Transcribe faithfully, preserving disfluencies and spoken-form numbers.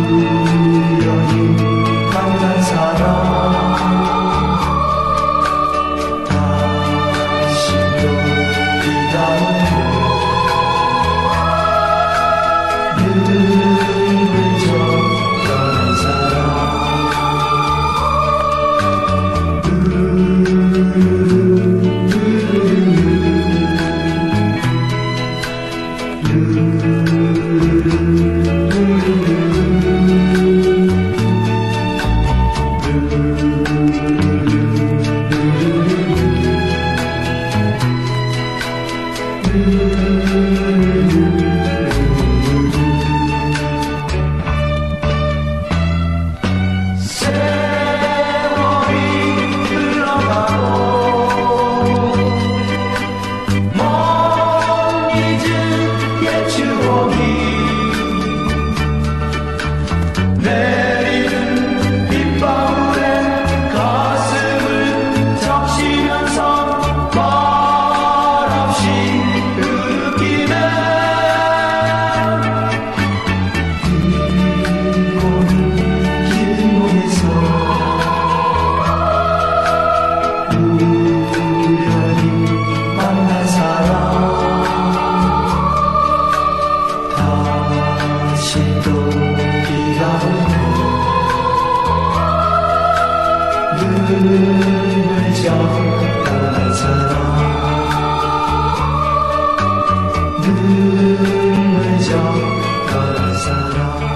우연히 만난 사람 다시 또 비가 오고 눈을 져 떠난 사람 내리는 빗방울에 가슴을 적시면서 말없이 흐르기네 긴 몸, 긴 몸에서 우연히 만난 사람 다시 또 비가 오고 눈을 져 떠난 사람 눈을 져 떠난 사람